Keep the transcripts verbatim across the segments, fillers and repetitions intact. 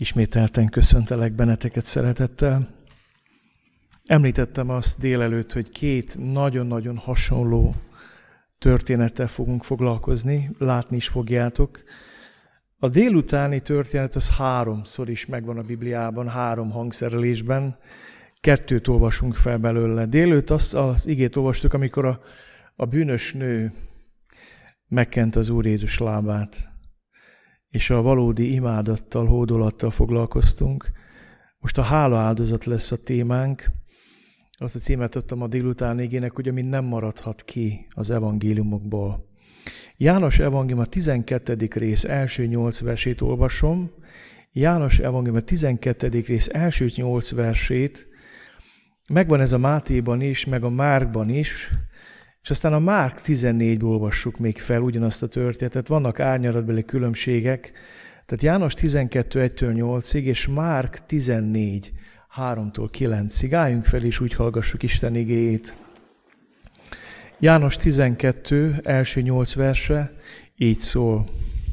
Ismételten köszöntelek benneteket szeretettel. Említettem azt délelőtt, hogy két nagyon-nagyon hasonló történettel fogunk foglalkozni, látni is fogjátok. A délutáni történet az háromszor is megvan a Bibliában, három hangszerelésben, kettőt olvasunk fel belőle. Délőtt azt az igét olvastuk, amikor a, a bűnös nő megkent az Úr Jézus lábát, és a valódi imádattal, hódolattal foglalkoztunk. Most a hálaáldozat lesz a témánk. Azt a címet adtam a délután igének, hogy ami nem maradhat ki az evangéliumokból. János evangélium a tizenkettedik rész első nyolc versét olvasom. János evangélium a tizenkettedik rész első nyolc versét. Megvan ez a Mátéban is, meg a Márkban is, és aztán a Márk tizennégyből olvassuk még fel ugyanazt a történetet. Vannak árnyalatbeli különbségek. Tehát János tizenkettő egytől nyolcig, és Márk tizennégy háromtól kilencig. Álljunk fel, és úgy hallgassuk Isten igéjét. János tizenkettő első nyolc verse így szól.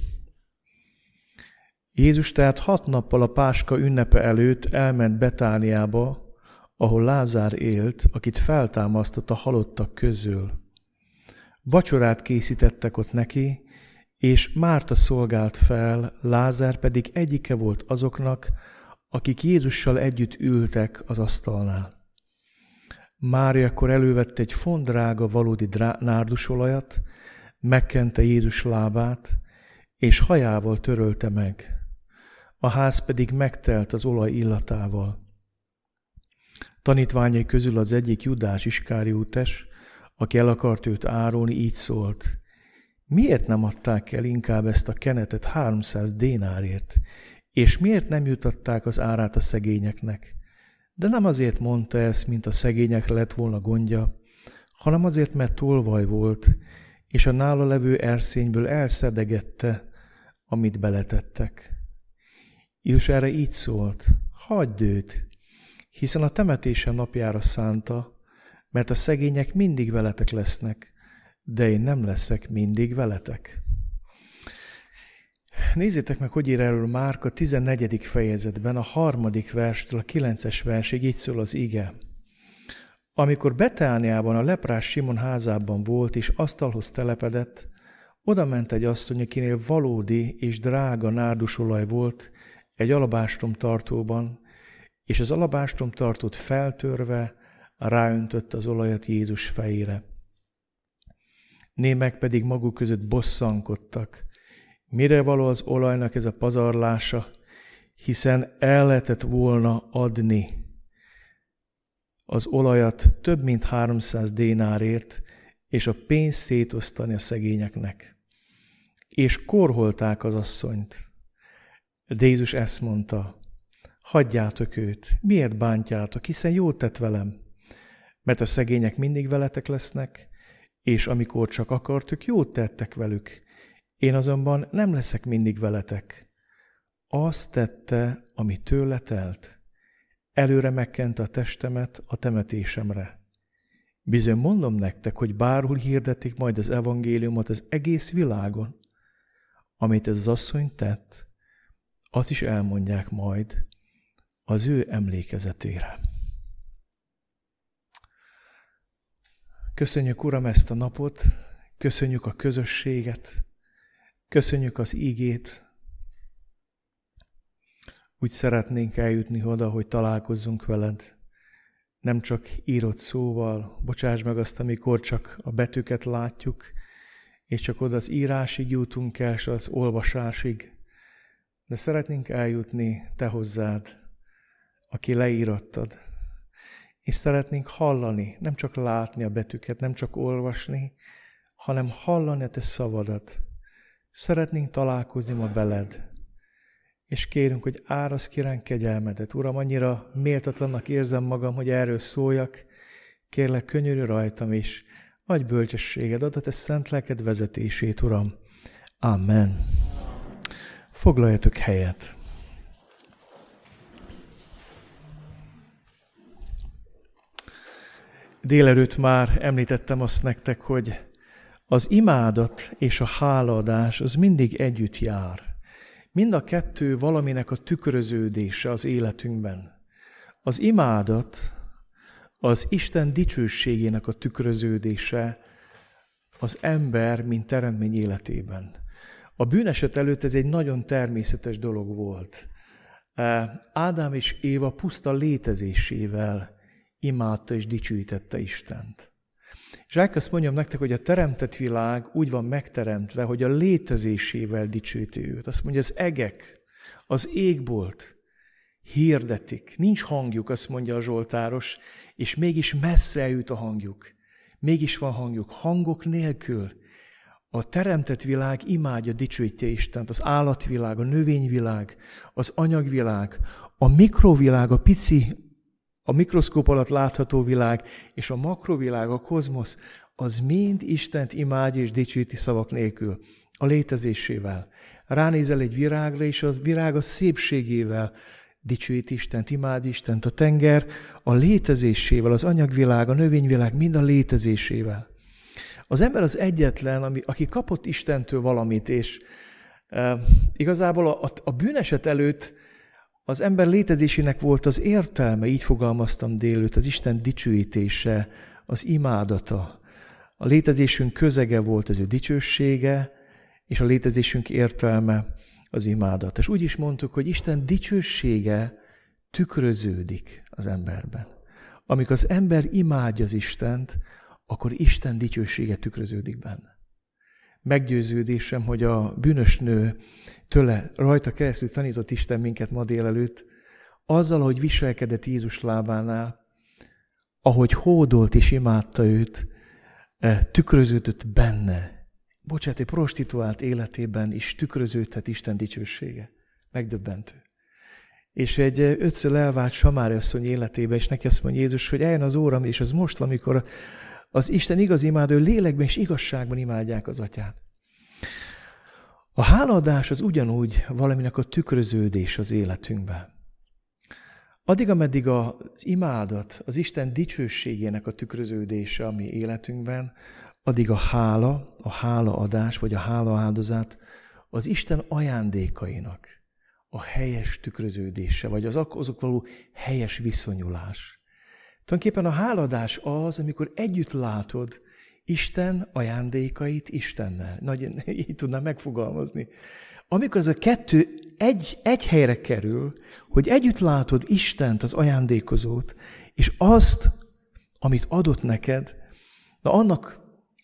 Jézus tehát hat nappal a Páska ünnepe előtt elment Betániába, ahol Lázár élt, akit feltámasztott a halottak közül. Vacsorát készítettek ott neki, és Márta szolgált fel, Lázár pedig egyike volt azoknak, akik Jézussal együtt ültek az asztalnál. Mária akkor elővette egy fondrága valódi nárdusolajat, megkente Jézus lábát, és hajával törölte meg. A ház pedig megtelt az olaj illatával. Tanítványai közül az egyik Judás Iskáriótes, aki el akart őt árulni, így szólt: miért nem adták el inkább ezt a kenetet háromszáz dénárért, és miért nem jutatták az árát a szegényeknek? De nem azért mondta ezt, mint a szegényekre lett volna gondja, hanem azért, mert tolvaj volt, és a nála levő erszényből elszedegette, amit beletettek. Jézus erre így szólt: hagyd őt, hiszen a temetése napjára szánta, mert a szegények mindig veletek lesznek, de én nem leszek mindig veletek. Nézzétek meg, hogy ír erről Márk a tizennegyedik fejezetben, a harmadik verstől a kilences versig, így szól az ige. Amikor Betániában a leprás Simon házában volt, és asztalhoz telepedett, oda ment egy asszony, akinél valódi és drága nárdusolaj volt egy alabástrom tartóban, és az alabástrom tartót feltörve ráöntött az olajat Jézus fejére. Némek pedig maguk között bosszankodtak. Mire való az olajnak ez a pazarlása, hiszen el lehetett volna adni az olajat több mint háromszáz dénárért, és a pénzt szétosztani a szegényeknek. És korholták az asszonyt. De Jézus ezt mondta: hagyjátok őt, miért bántjátok, hiszen jót tett velem, mert a szegények mindig veletek lesznek, és amikor csak akartok, jót tettek velük. Én azonban nem leszek mindig veletek. Azt tette, ami tőle telt. Előre megkente a testemet a temetésemre. Bizony mondom nektek, hogy bárhol hirdetik majd az evangéliumot az egész világon, amit ez az asszony tett, azt is elmondják majd az ő emlékezetére. Köszönjük, Uram, ezt a napot, köszönjük a közösséget, köszönjük az igét. Úgy szeretnénk eljutni oda, hogy találkozzunk veled. Nem csak írott szóval, bocsáss meg azt, amikor csak a betűket látjuk, és csak oda az írásig jutunk el, és az olvasásig. De szeretnénk eljutni te hozzád, aki leírottad. És szeretnénk hallani, nem csak látni a betűket, nem csak olvasni, hanem hallani a te szavadat. Szeretnénk találkozni ma veled. És kérünk, hogy árasz ki ránk kegyelmedet. Uram, annyira méltatlannak érzem magam, hogy erről szóljak. Kérlek, könyörülj rajtam is. Adj bölcsességed, add a te szent lelked vezetését, Uram. Amen. Foglaljatok helyet. Délelőtt már említettem azt nektek, hogy az imádat és a hálaadás az mindig együtt jár. Mind a kettő valaminek a tükröződése az életünkben. Az imádat az Isten dicsőségének a tükröződése az ember, mint teremtmény életében. A bűneset előtt ez egy nagyon természetes dolog volt. Ádám és Éva puszta létezésével imádta és dicsőítette Istent. És el kell azt mondjam nektek, hogy a teremtett világ úgy van megteremtve, hogy a létezésével dicsőíti őt. Azt mondja, az egek, az égbolt hirdetik. Nincs hangjuk, azt mondja a Zsoltáros, és mégis messze eljut a hangjuk. Mégis van hangjuk. Hangok nélkül a teremtett világ imádja, dicsőítje Istent. Az állatvilág, a növényvilág, az anyagvilág, a mikrovilág, a pici, a mikroszkóp alatt látható világ, és a makrovilág, a kozmosz, az mind Istent imádja és dicsőíti szavak nélkül, a létezésével. Ránézel egy virágra, és az virág a szépségével dicsőíti Istent, imád Istent. A tenger a létezésével, az anyagvilág, a növényvilág mind a létezésével. Az ember az egyetlen, ami, aki kapott Istentől valamit, és e, igazából a, a bűneset előtt az ember létezésének volt az értelme, így fogalmaztam délőtt, az Isten dicsőítése, az imádata. A létezésünk közege volt az ő dicsősége, és a létezésünk értelme az imádat. És úgy is mondtuk, hogy Isten dicsősége tükröződik az emberben. Amikor az ember imádja az Istent, akkor Isten dicsősége tükröződik benne. Meggyőződésem, hogy a bűnös nő tőle rajta keresztül tanított Isten minket ma délelőtt, azzal, hogy viselkedett Jézus lábánál, ahogy hódolt és imádta őt, tükröződött benne. Bocsánat, egy prostituált életében is tükröződhet Isten dicsősége. Megdöbbentő. És egy ötször elvált Samári asszony életében, és neki azt mondja Jézus, hogy eljön az óra, és az most, amikor az Isten igaz imádó lélekben és igazságban imádják az Atyát. A hálaadás az ugyanúgy valaminek a tükröződés az életünkben. Addig, ameddig az imádat, az Isten dicsőségének a tükröződése a mi életünkben, addig a hála, a hálaadás vagy a hálaáldozat az Isten ajándékainak a helyes tükröződése, vagy az azok való helyes viszonyulás. Tulajdonképpen a háladás az, amikor együtt látod Isten ajándékait Istennel. Nagyon így tudnám megfogalmazni. Amikor ez a kettő egy, egy helyre kerül, hogy együtt látod Istent, az ajándékozót, és azt, amit adott neked, na annak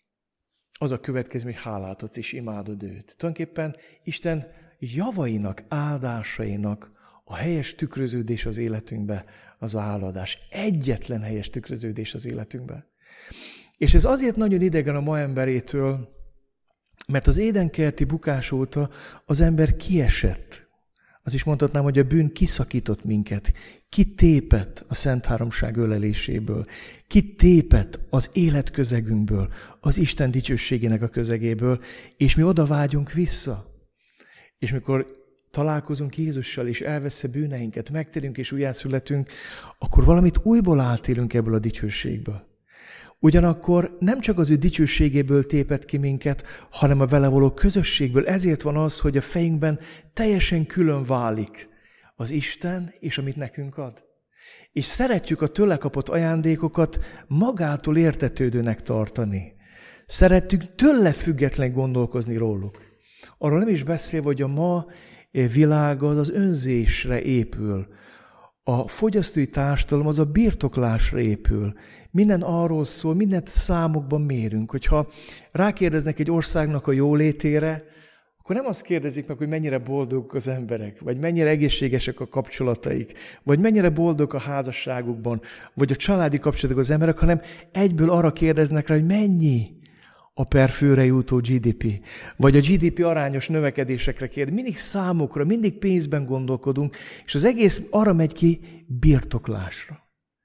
az a következmény, hogy hálát adsz és imádod őt. Tulajdonképpen Isten javainak, áldásainak a helyes tükröződés az életünkbe, az hálaadás. Egyetlen helyes tükröződés az életünkbe. És ez azért nagyon idegen a ma emberétől, mert az édenkerti bukás óta az ember kiesett. Az is mondhatnám, hogy a bűn kiszakított minket, kitépett a Szent Háromság öleléséből, kitépett az életközegünkből, az Isten dicsőségének a közegéből, és mi oda vágyunk vissza. És mikor találkozunk Jézussal, és elvesz a bűneinket, megtérünk és újjászületünk, akkor valamit újból átélünk ebből a dicsőségből. Ugyanakkor nem csak az ő dicsőségéből tépett ki minket, hanem a vele való közösségből. Ezért van az, hogy a fejünkben teljesen külön válik az Isten, és amit nekünk ad. És szeretjük a tőle kapott ajándékokat magától értetődőnek tartani. Szeretjük tőle független gondolkozni róluk. Arról nem is beszélve, hogy a ma világ az, az önzésre épül. A fogyasztói társadalom az a birtoklásra épül. Minden arról szól, mindent számokban mérünk. Hogyha rákérdeznek egy országnak a jólétére, akkor nem azt kérdezik meg, hogy mennyire boldogok az emberek, vagy mennyire egészségesek a kapcsolataik, vagy mennyire boldog a házasságukban, vagy a családi kapcsolatok az emberek, hanem egyből arra kérdeznek rá, hogy mennyi a per főre jutó gé dé pé, vagy a gé dé pé arányos növekedésekre kérdezik. Mindig számokra, mindig pénzben gondolkodunk, és az egész arra megy ki birtoklásra.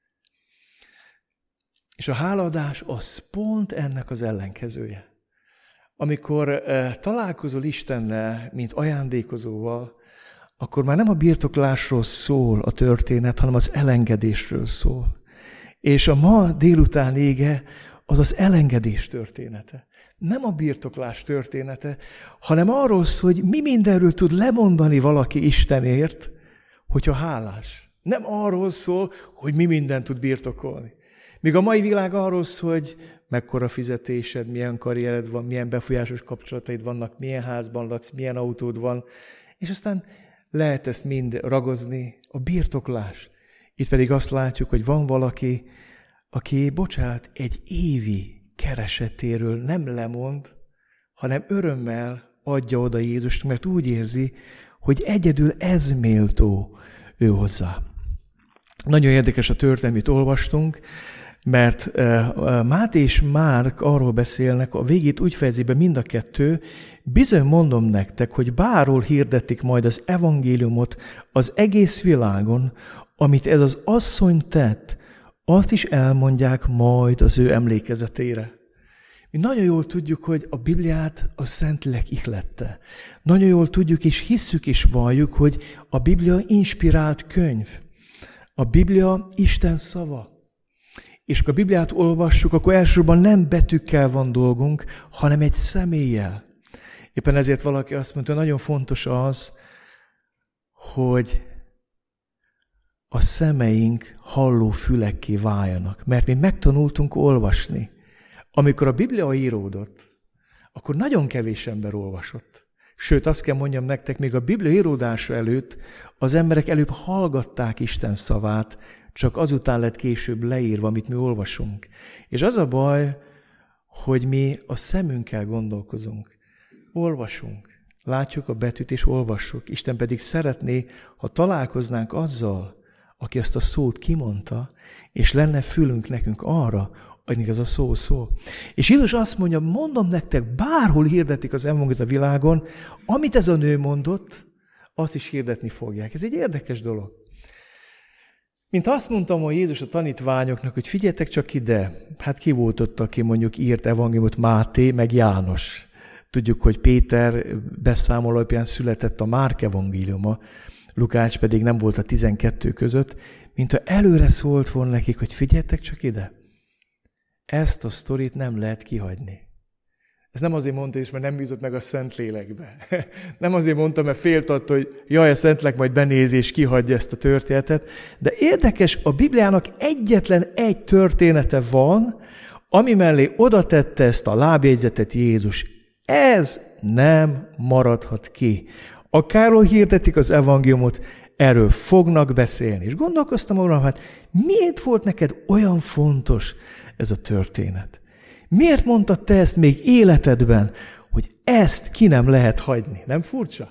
És a hálaadás az pont ennek az ellenkezője. Amikor eh, találkozol Istennel, mint ajándékozóval, akkor már nem a birtoklásról szól a történet, hanem az elengedésről szól. És a ma délután ége az az elengedés története. Nem a birtoklás története, hanem arról szól, hogy mi mindenről tud lemondani valaki Istenért, hogyha hálás. Nem arról szól, hogy mi mindent tud birtokolni. Míg a mai világ arról szól, hogy mekkora fizetésed, milyen karriered van, milyen befolyásos kapcsolataid vannak, milyen házban laksz, milyen autód van, és aztán lehet ezt mind ragozni, a birtoklás. Itt pedig azt látjuk, hogy van valaki, aki, bocsánat, egy évi keresetéről nem lemond, hanem örömmel adja oda Jézust, mert úgy érzi, hogy egyedül ez méltó ő hozzá. Nagyon érdekes a történet, amit olvastunk, mert Máté és Márk arról beszélnek, a végét úgy fejezi be mind a kettő, bizony mondom nektek, hogy bárhol hirdetik majd az evangéliumot az egész világon, amit ez az asszony tett, azt is elmondják majd az ő emlékezetére. Mi nagyon jól tudjuk, hogy a Bibliát a Szentlélek ihlette. Nagyon jól tudjuk és hisszük és valljuk, hogy a Biblia inspirált könyv. A Biblia Isten szava. És ha a Bibliát olvassuk, akkor elsősorban nem betűkkel van dolgunk, hanem egy személlyel. Éppen ezért valaki azt mondta, nagyon fontos az, hogy a szemeink halló fülekké váljanak. Mert mi megtanultunk olvasni. Amikor a Biblia íródott, akkor nagyon kevés ember olvasott. Sőt, azt kell mondjam nektek, még a Biblia íródása előtt az emberek előbb hallgatták Isten szavát, csak azután lett később leírva, amit mi olvasunk. És az a baj, hogy mi a szemünkkel gondolkozunk. Olvasunk, látjuk a betűt és olvassuk. Isten pedig szeretné, ha találkoznánk azzal, aki ezt a szót kimondta, és lenne fülünk nekünk arra, hogy ez a szó szó. És Jézus azt mondja, mondom nektek, bárhol hirdetik az evangéliumot a világon, amit ez a nő mondott, azt is hirdetni fogják. Ez egy érdekes dolog. Mint azt mondtam, hogy Jézus a tanítványoknak, hogy figyeljetek csak ide, hát ki volt ott, aki mondjuk írt evangéliumot, Máté, meg János. Tudjuk, hogy Péter beszámoló alapján született a Márk evangéliuma, Lukács pedig nem volt a tizenkettő között, mint ha előre szólt volna nekik, hogy figyeljetek csak ide. Ezt a sztorit nem lehet kihagyni. Ez nem azért mondta is, mert nem bízott meg a Szentlélekbe. Nem azért mondta, mert félt attól, hogy jaj, a Szentlélek majd benéz és kihagyja ezt a történetet. De érdekes, a Bibliának egyetlen egy története van, ami mellé oda tette ezt a lábjegyzetet Jézus. Ez nem maradhat ki. Akárhol hirdetik az evangéliumot, erről fognak beszélni. És gondolkoztam arra, hát miért volt neked olyan fontos ez a történet? Miért mondtad te ezt még életedben, hogy ezt ki nem lehet hagyni? Nem furcsa?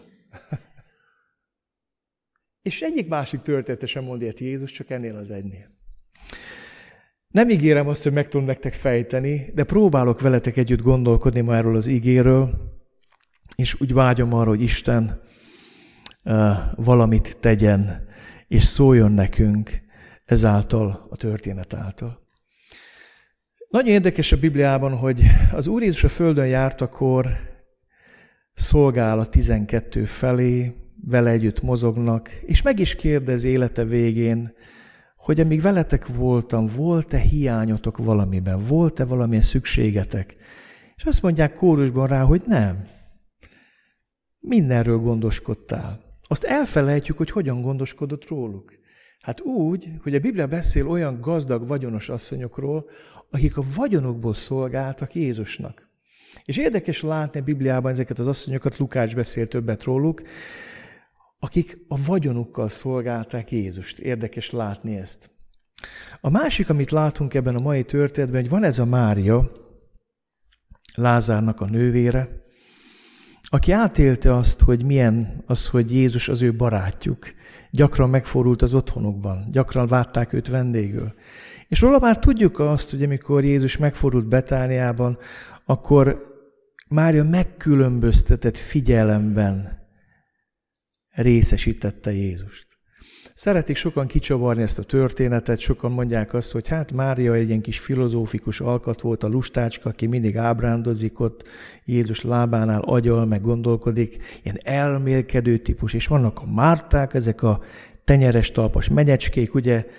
És egyik másik története sem mond ilyet Jézus, csak ennél az egynél. Nem ígérem azt, hogy meg tudom nektek fejteni, de próbálok veletek együtt gondolkodni ma erről az ígéről, és úgy vágyom arra, hogy Isten uh, valamit tegyen, és szóljon nekünk ezáltal, a történet által. Nagyon érdekes a Bibliában, hogy az Úr Jézus a földön járt, akkor szolgál a tizenkettő felé, vele együtt mozognak, és meg is kérdez élete végén, hogy amíg veletek voltam, volt-e hiányotok valamiben, volt-e valamilyen szükségetek? És azt mondják kórusban rá, hogy nem. Mindenről gondoskodtál. Azt elfelejtjük, hogy hogyan gondoskodott róluk. Hát úgy, hogy a Biblia beszél olyan gazdag, vagyonos asszonyokról, akik a vagyonokból szolgáltak Jézusnak. És érdekes látni a Bibliában ezeket az asszonyokat, Lukács beszél többet róluk, akik a vagyonukkal szolgálták Jézust. Érdekes látni ezt. A másik, amit látunk ebben a mai történetben, hogy van ez a Mária, Lázárnak a nővére, aki átélte azt, hogy milyen az, hogy Jézus az ő barátjuk. Gyakran megfordult az otthonukban, gyakran várták őt vendégül. És róla már tudjuk azt, hogy amikor Jézus megfordult Betániában, akkor Mária megkülönböztetett figyelemben részesítette Jézust. Szeretik sokan kicsavarni ezt a történetet, sokan mondják azt, hogy hát Mária egy ilyen kis filozófikus alkat volt, a lustácska, aki mindig ábrándozik ott, Jézus lábánál agyal, meg gondolkodik, ilyen elmélkedő típus, és vannak a Márták, ezek a tenyeres talpas megyecskék, ugye,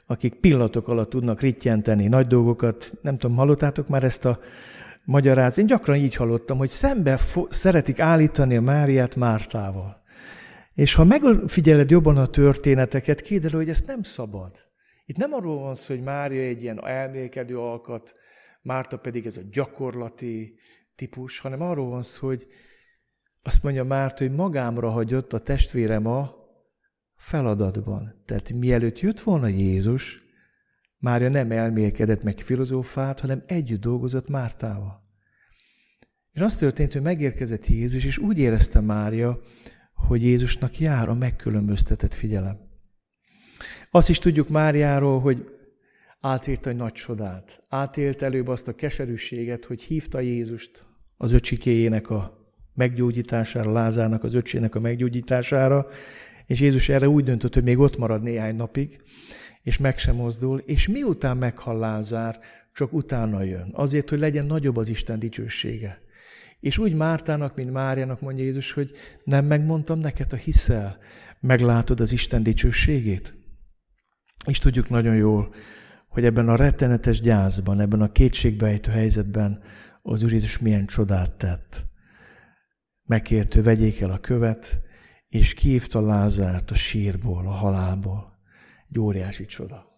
akik pillanatok alatt tudnak rittyenteni nagy dolgokat. Nem tudom, hallottátok már ezt a magyarázatot? Én gyakran így hallottam, hogy szembe fo- szeretik állítani a Máriát Mártával. És ha megfigyeled jobban a történeteket, képzeld el, hogy ezt nem szabad. Itt nem arról van szó, hogy Mária egy ilyen elmélkedő alkat, Márta pedig ez a gyakorlati típus, hanem arról van szó, hogy azt mondja Márta, hogy magámra hagyott a testvérem a feladatban. Tehát mielőtt jött volna Jézus, Mária nem elmélkedett meg filozófált, hanem együtt dolgozott Mártával. És az történt, hogy megérkezett Jézus, és úgy érezte Mária, hogy Jézusnak jár a megkülönböztetett figyelem. Azt is tudjuk Máriáról, hogy átélt egy nagy csodát. Átélt előbb azt a keserűséget, hogy hívta Jézust az öcsikéjének a meggyógyítására, Lázárnak az öcsének a meggyógyítására, és Jézus erre úgy döntött, hogy még ott marad néhány napig, és meg sem mozdul, és miután meghal Lázár, csak utána jön. Azért, hogy legyen nagyobb az Isten dicsősége. És úgy Mártának, mint Máriának mondja Jézus, hogy nem megmondtam neked, ha hiszel, meglátod az Isten dicsőségét. És tudjuk nagyon jól, hogy ebben a rettenetes gyászban, ebben a kétségbejtő helyzetben az Úr Jézus milyen csodát tett. Megkért, hogy vegyék el a követ, és kihívta Lázárt a sírból, a halálból. Egy óriási csoda.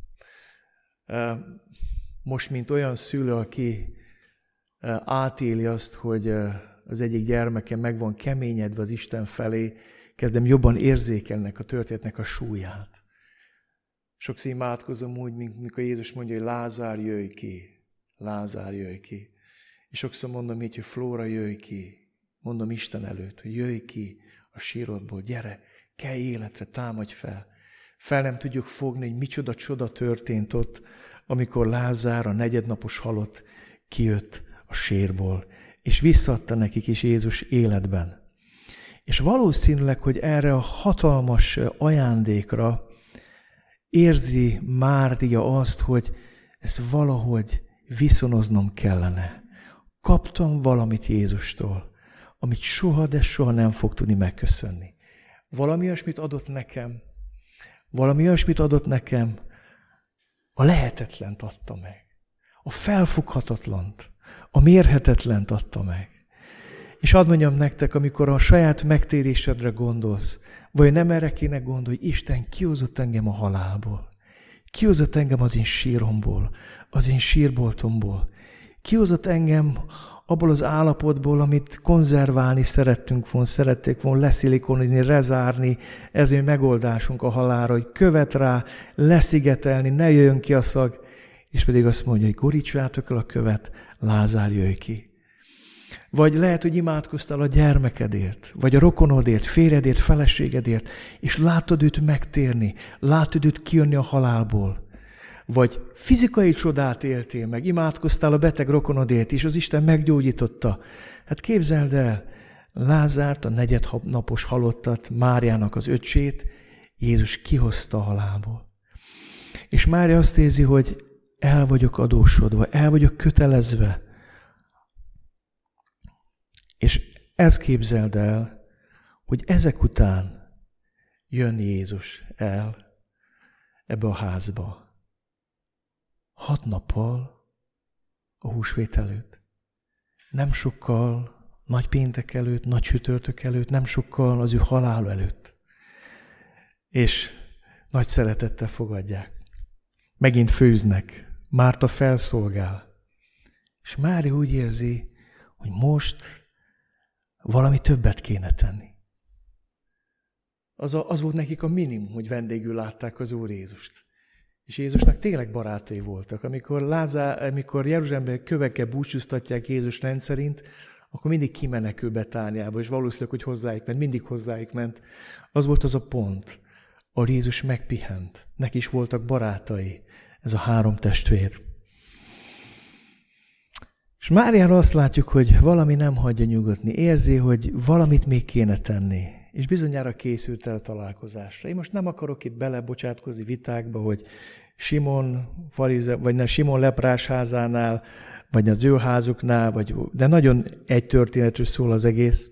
Most, mint olyan szülő, aki átéli azt, hogy az egyik gyermeke meg van keményedve az Isten felé, kezdem jobban érzékelnek a történetnek a súlyát. Sokszor imádkozom úgy, mint mikor Jézus mondja, hogy Lázár, jöjj ki, Lázár, jöjj ki. És sokszor mondom így, hogy Flóra, jöjj ki. Mondom Isten előtt, hogy jöjj ki a sírodból, gyere, kelj életre, támadj fel. Fel nem tudjuk fogni, hogy micsoda csoda történt ott, amikor Lázár, a negyednapos halott, kijött a sírból, és visszaadta nekik is Jézus életben. És valószínűleg, hogy erre a hatalmas ajándékra érzi Mária azt, hogy ezt valahogy viszonoznom kellene. Kaptam valamit Jézustól, amit soha, de soha nem fog tudni megköszönni. Valami olyasmit adott nekem, valami olyasmit adott nekem, a lehetetlent adta meg. A felfoghatatlant, a mérhetetlent adta meg. És hadd mondjam nektek, amikor a saját megtérésedre gondolsz, vagy nem erre kéne gondolni, hogy Isten kihozott engem a halálból, kihozott engem az én síromból, az én sírboltomból, kihozott engem abból az állapotból, amit konzerválni szerettünk volna, szerették volna leszilikonizni, rezárni, ez egy megoldásunk a halálra, hogy követ rá, leszigetelni, ne jöjjön ki a szag, és pedig azt mondja, hogy gurítsátok el a követ, Lázár, jöjj ki. Vagy lehet, hogy imádkoztál a gyermekedért, vagy a rokonodért, férjedért, feleségedért, és látod őt megtérni, látod őt kijönni a halálból. Vagy fizikai csodát éltél meg, imádkoztál a beteg rokonodért, és az Isten meggyógyította. Hát képzeld el, Lázárt, a negyednapos halottat, Máriának az öccsét, Jézus kihozta a halálból. És Mária azt érzi, hogy el vagyok adósodva, el vagyok kötelezve. És ezt képzeld el, hogy ezek után jön Jézus el ebbe a házba. Hat nappal a húsvét előtt. Nem sokkal nagy péntek előtt, nagy csütörtök előtt, nem sokkal az ő halál előtt. És nagy szeretettel fogadják. Megint főznek. Márta felszolgál. És Mária úgy érzi, hogy most valami többet kéne tenni. Az, a, az volt nekik a minimum, hogy vendégül látták az Úr Jézust. És Jézusnak tényleg barátai voltak. Amikor, Lázár, amikor Jeruzsálemben kövekkel búcsúztatják Jézus rendszerint, akkor mindig kimenekül Betániába, és valószínűleg, hogy hozzájuk ment, mindig hozzájuk ment. Az volt az a pont, ahol Jézus megpihent. Neki is voltak barátai, ez a három testvér. És Máriára azt látjuk, hogy valami nem hagyja nyugodni. Érzi, hogy valamit még kéne tenni. És bizonyára készült el a találkozásra. Én most nem akarok itt belebocsátkozni vitákba, hogy Simon, farize, vagy nem, Simon leprás házánál, vagy az ő házuknál, vagy, de nagyon egy történetről szól az egész,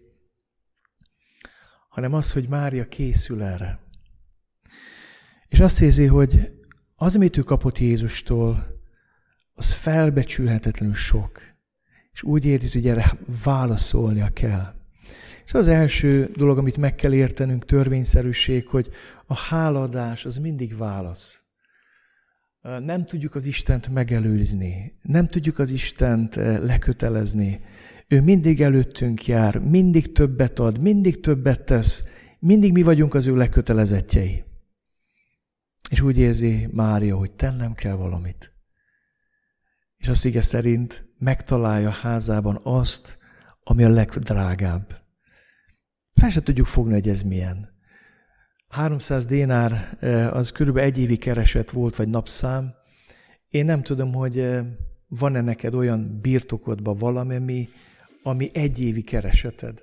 hanem az, hogy Mária készül erre. És azt érzi, hogy az, amit ő kapott Jézustól, az felbecsülhetetlenül sok. És úgy érzi, hogy erre válaszolnia kell. És az első dolog, amit meg kell értenünk, törvényszerűség, hogy a hálaadás az mindig válasz. Nem tudjuk az Istent megelőzni, nem tudjuk az Istent lekötelezni. Ő mindig előttünk jár, mindig többet ad, mindig többet tesz, mindig mi vagyunk az ő lekötelezettjei. És úgy érzi Mária, hogy tennem kell valamit. És az ige szerint megtalálja házában azt, ami a legdrágább. Fel se tudjuk fogni, hogy ez milyen. háromszáz dénár az körülbelül egy évi kereset volt, vagy napszám. Én nem tudom, hogy van-e neked olyan birtokodban valami, ami, ami egy évi kereseted.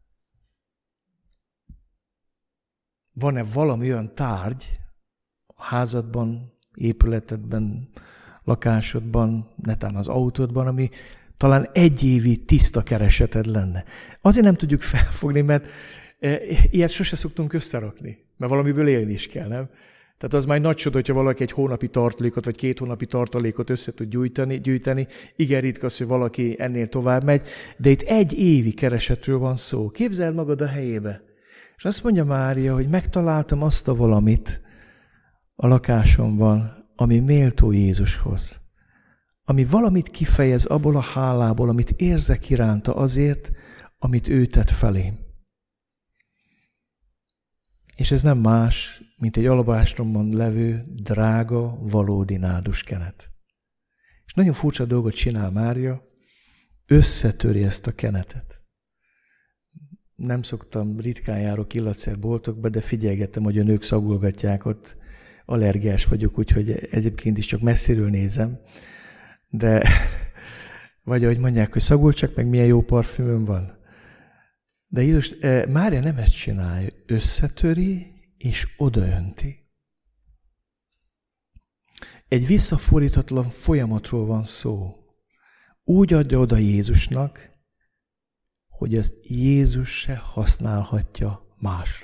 Van-e valami olyan tárgy a házadban, épületedben, lakásodban, netán az autódban, ami talán egy évi tiszta kereseted lenne. Azért nem tudjuk felfogni, mert ilyet sose szoktunk összerakni, mert valamiből élni is kell, nem? Tehát az már nagy csoda, hogyha valaki egy hónapi tartalékot, vagy két hónapi tartalékot össze tud gyűjteni, gyűjteni. Igen ritka az, hogy valaki ennél tovább megy, de itt egy évi keresetről van szó. Képzeld magad a helyébe. És azt mondja Mária, hogy megtaláltam azt a valamit a lakásomban, ami méltó Jézushoz. Ami valamit kifejez abból a hálából, amit érzek iránta azért, amit ő tett felém. És ez nem más, mint egy alabástromban levő, drága, valódi náduskenet. És nagyon furcsa dolgot csinál Mária, összetöri ezt a kenetet. Nem szoktam, ritkán járok illatszerboltokba, de figyelgettem, hogy a nők szagolgatják, ott allergiás vagyok, úgyhogy egyébként is csak messziről nézem. De, vagy ahogy mondják, hogy szagol csak, meg milyen jó parfümöm van. De Jézus, Mária nem ezt csinálja, összetöri és odaönti. Egy visszafordíthatatlan folyamatról van szó. Úgy adja oda Jézusnak, hogy ezt Jézus se használhatja másra.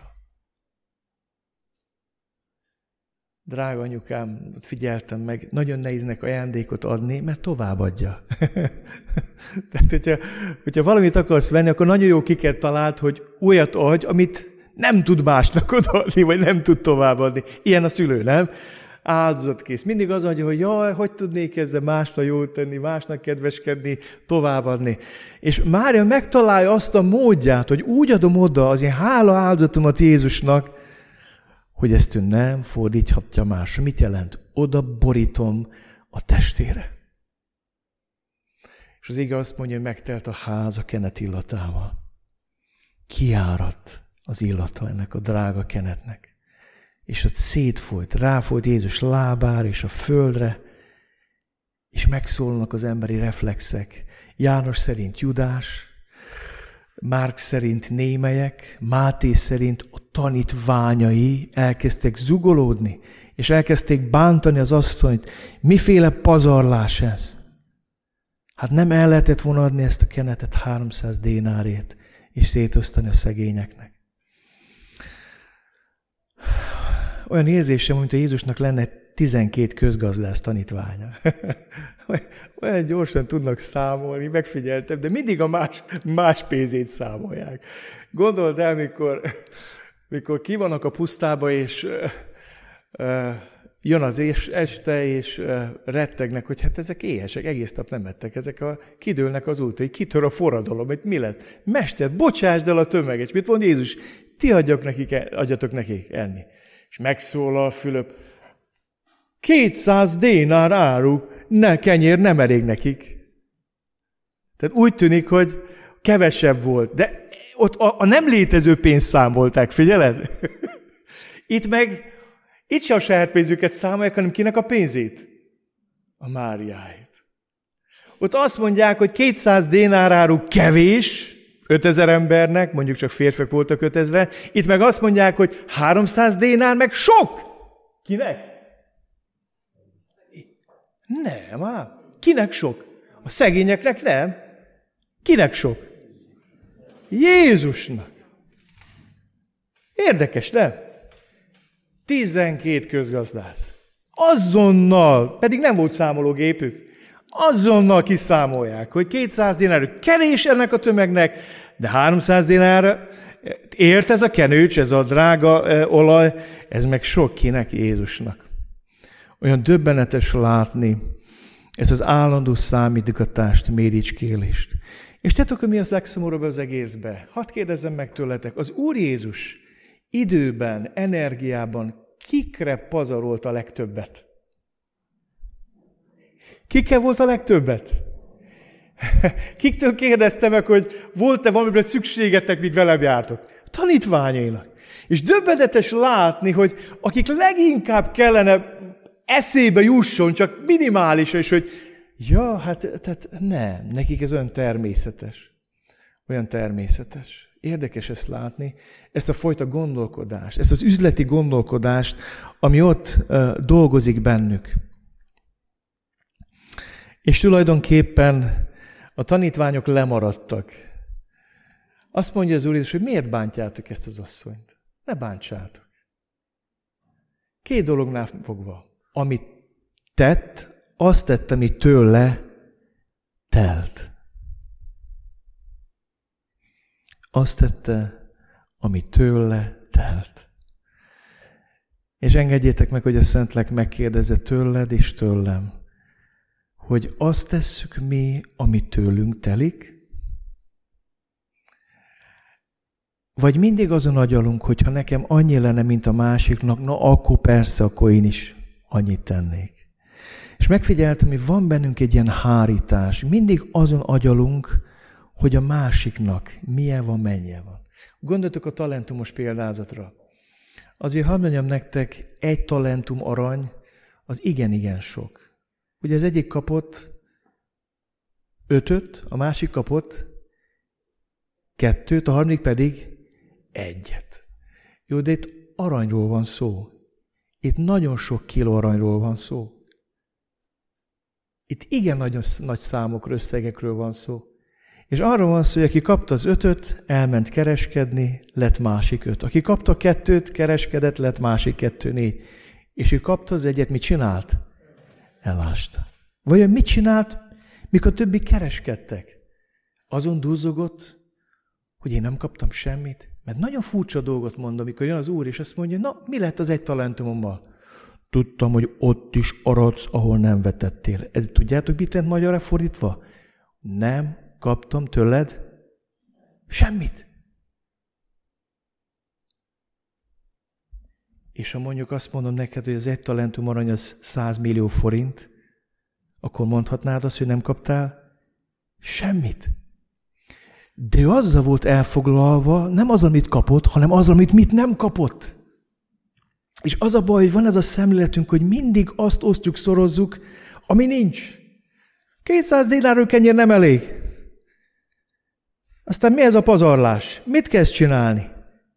Drága anyukám, ott figyeltem meg, nagyon nehéz neki ajándékot adni, mert továbbadja. Tehát, hogyha, hogyha valamit akarsz venni, akkor nagyon jó kiket talált, hogy olyat adj, amit nem tud másnak odaadni, vagy nem tud továbbadni. Ilyen a szülő, nem? Áldozatkész. Mindig az adja, hogy jaj, hogy tudnék ezzel másnak jót tenni, másnak kedveskedni, továbbadni. És Mária megtalálja azt a módját, hogy úgy adom oda az én hála áldozatomat Jézusnak, hogy ezt ő nem fordíthatja másra. Mit jelent? Oda borítom a testére. És az ige azt mondja, hogy megtelt a ház a kenet illatával. Kiáradt az illata ennek a drága kenetnek. És ott szétfolyt, ráfolyt Jézus lábára és a földre, és megszólnak az emberi reflexek. János szerint Judás, Márk szerint némelyek, Máté szerint a tanítványai elkezdtek zugolódni, és elkezdték bántani az asszonyt. Miféle pazarlás ez? Hát nem el lehetett volna adni ezt a kenetet háromszáz dénárért, és szétosztani a szegényeknek. Olyan érzésem, mint a Jézusnak lenne tizenkét közgazdász tanítványa. Olyan gyorsan tudnak számolni, megfigyeltem, de mindig a más, más pénzét számolják. Gondold el, mikor, mikor kivannak a pusztába, és uh, uh, jön az este, és uh, rettegnek, hogy hát ezek éhesek, egész nap nem ettek, ezek a, kidőlnek az út, hogy kitör a forradalom, hogy mi lesz? Mester, bocsásd el a tömeget. Mit mond Jézus? Ti adjak nekik, adjatok nekik enni. És megszólal Fülöp, kétszáz dénár áru, ne, kenyér nem elég nekik. Tehát úgy tűnik, hogy kevesebb volt, de ott a, a nem létező pénzt számolták, figyeled? Itt meg, itt se a saját pénzüket számolják, hanem kinek a pénzét? A Máriáit. Ott azt mondják, hogy kétszáz dénár áru kevés, ötezer embernek, mondjuk csak férfiak voltak ötezre, itt meg azt mondják, hogy háromszáz dénár meg sok. Kinek? Nem, á. Kinek sok? A szegényeknek nem. Kinek sok? Jézusnak. Érdekes, nem? Tizenkét közgazdász. Azonnal, pedig nem volt számológépük, azonnal kiszámolják, hogy kétszáz dinár kevés ennek a tömegnek, de háromszáz dinár ért ez a kenőcs, ez a drága olaj, ez meg sok kinek, Jézusnak. Olyan döbbenetes látni ezt az állandó számítgatást, méricskélést. És tudjátok, hogy mi az legszomorúbb az egészbe? Hadd kérdezzem meg tőletek, az Úr Jézus időben, energiában kikre pazarolt a legtöbbet? Kikkel volt a legtöbbet? Kiktől kérdezte meg, hogy volt-e valamire szükségetek, míg velem jártok? Tanítványainak. És döbbenetes látni, hogy akik leginkább kellene eszébe jusson, csak minimális, és hogy ja, hát tehát nem, nekik ez olyan természetes. Olyan természetes. Érdekes ezt látni, ezt a fajta gondolkodást, ezt az üzleti gondolkodást, ami ott uh, dolgozik bennük. És tulajdonképpen a tanítványok lemaradtak. Azt mondja az Úr Jézus, hogy miért bántjátok ezt az asszonyt? Ne bántsátok. Két dolognál fogva. Amit tett, azt tett, ami tőle telt. Azt tette, ami tőle telt. És engedjétek meg, hogy a Szentlélek megkérdezze tőled és tőlem, hogy azt tesszük mi, ami tőlünk telik, vagy mindig azon agyalunk, hogyha nekem annyi lenne, mint a másiknak, na akkor persze, akkor én is annyit tennék. És megfigyeltem, hogy van bennünk egy ilyen hárítás. Mindig azon agyalunk, hogy a másiknak milyen van, mennyien van. Gondoltok a talentumos példázatra. Azért hadd mondjam nektek, egy talentum arany, az igen-igen sok. Ugye az egyik kapott ötöt, a másik kapott kettőt, a harmadik pedig egyet. Jó, de itt aranyról van szó. Itt nagyon sok kiló aranyról van szó. Itt igen nagyon nagy számokról, összegekről van szó. És arról van szó, hogy aki kapta az ötöt, elment kereskedni, lett másik öt. Aki kapta kettőt, kereskedett, lett másik kettő, négy. És ő kapta az egyet, mit csinált? Elásta. Vajon mit csinált, mikor többi kereskedtek? Azon duzzogott, hogy én nem kaptam semmit? Mert nagyon furcsa dolgot mond, amikor jön az Úr, és azt mondja, na, mi lett az egy talentumommal? Tudtam, hogy ott is aradsz, ahol nem vetettél. Ez, tudjátok, mit lett magyarra fordítva? Nem kaptam tőled semmit. És ha mondjuk azt mondom neked, hogy az egy talentum arany az száz millió forint, akkor mondhatnád azt, hogy nem kaptál semmit. De ő azzal volt elfoglalva, nem az, amit kapott, hanem az, amit mit nem kapott. És az a baj, hogy van ez a szemléletünk, hogy mindig azt osztjuk, szorozzuk, ami nincs. kétszáz dinárő kenyér nem elég. Aztán mi ez a pazarlás? Mit kezd csinálni?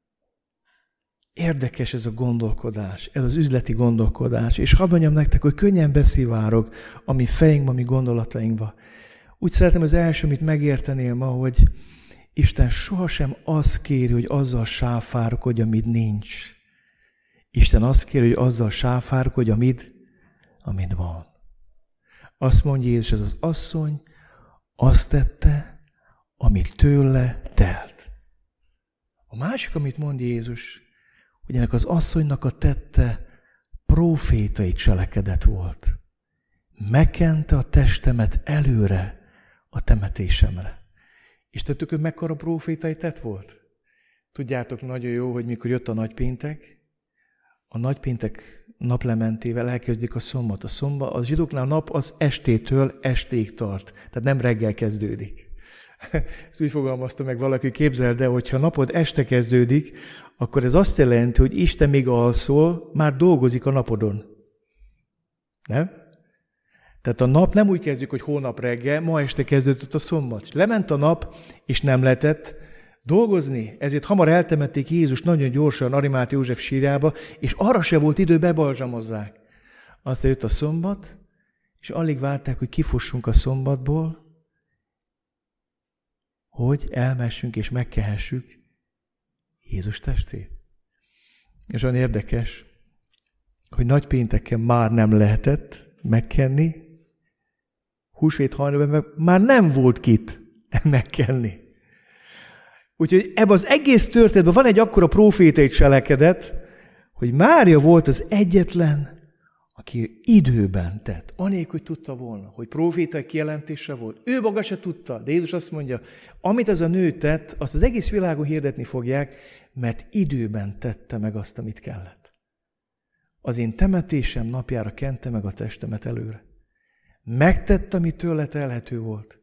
Érdekes ez a gondolkodás, ez az üzleti gondolkodás. És hadd mondjam nektek, hogy könnyen beszivárog a mi fejünkbe, a mi gondolatainkba. Úgy szeretem az első, amit megértenél ma, hogy Isten sohasem azt kéri, hogy azzal sáfárkodj, amit nincs. Isten azt kéri, hogy azzal sáfárkodj, amit, amit van. Azt mondja Jézus, ez az asszony azt tette, amit tőle telt. A másik, amit mond Jézus, hogy ennek az asszonynak a tette prófétai cselekedet volt. Megkente a testemet előre a temetésemre. És tudtuk, hogy mekkora prófétai tett volt? Tudjátok nagyon jó, hogy mikor jött a nagypéntek, a nagypéntek naplementével elkezdik a szombat. A szombat, az zsidóknál a nap az estétől estéig tart, tehát nem reggel kezdődik. Ezt úgy fogalmazta meg valaki, képzeld el, hogyha a napod este kezdődik, akkor ez azt jelenti, hogy Isten még alszol, már dolgozik a napodon. Nem? Tehát a nap nem úgy kezdjük, hogy hónap reggel, ma este kezdődött a szombat. Lement a nap, és nem lehetett dolgozni. Ezért hamar eltemették Jézus nagyon gyorsan Arimáthea József sírjába, és arra se volt idő, bebalzsamozzák. Aztán jött a szombat, és alig várták, hogy kifussunk a szombatból, hogy elmessünk és megkehessük Jézus testét. És olyan érdekes, hogy nagypénteken már nem lehetett megkenni, húsvét hajnalban meg már nem volt kit megkenni. Úgyhogy ebben az egész történetben van egy akkora profétai cselekedet, hogy Mária volt az egyetlen, aki időben tett, anélkül, hogy tudta volna, hogy profétai kijelentése volt. Ő maga se tudta, de Jézus azt mondja, amit ez a nő tett, azt az egész világon hirdetni fogják, mert időben tette meg azt, amit kellett. Az én temetésem napjára kente meg a testemet előre. Megtett, ami tőle telhető volt.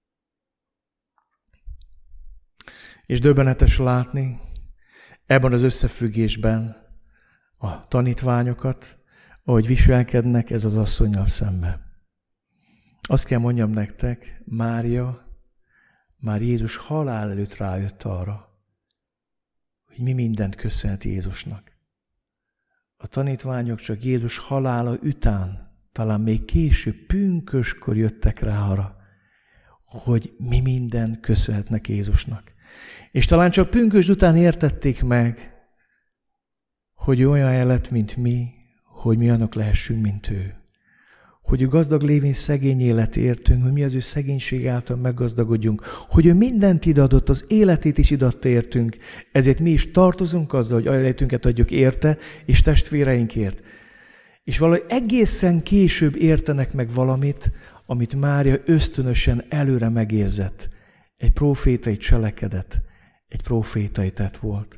És döbbenetes látni ebben az összefüggésben a tanítványokat, ahogy viselkednek ez az asszonnyal szemben. Azt kell mondjam nektek, Mária már Jézus halál előtt rájött arra, hogy mi mindent köszönhet Jézusnak. A tanítványok csak Jézus halála után, talán még később, pünköskor jöttek rá arra, hogy mi mindent köszönhetnek Jézusnak. És talán csak pünkösd után értették meg, hogy olyan élet, mint mi, hogy mi annak lehessünk, mint ő. Hogy ő gazdag lévén szegény élet értünk, hogy mi az ő szegénység által meggazdagodjunk, hogy ő mindent ideadott, az életét is ideadta értünk, ezért mi is tartozunk azzal, hogy életünket adjuk érte, és testvéreinkért. És valahogy egészen később értenek meg valamit, amit Mária ösztönösen előre megérzett. Egy profétai cselekedet, egy profétai tett volt.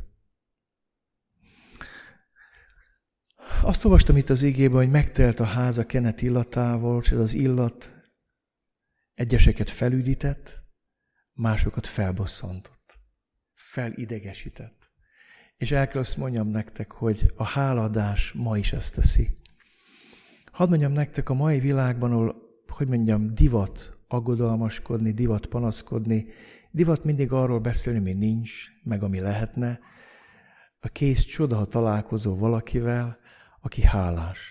Azt olvastam itt az igében, hogy megtelt a ház a kenet illatával, és ez az illat egyeseket felüdített, másokat felbosszantott, felidegesített. És el kell azt mondjam nektek, hogy a hálaadás ma is ezt teszi. Hadd mondjam nektek, a mai világban, ahol, hogy mondjam, divat aggodalmaskodni, divat panaszkodni, divat mindig arról beszélni, ami nincs, meg ami lehetne. A kész csoda, ha találkozol valakivel, aki hálás.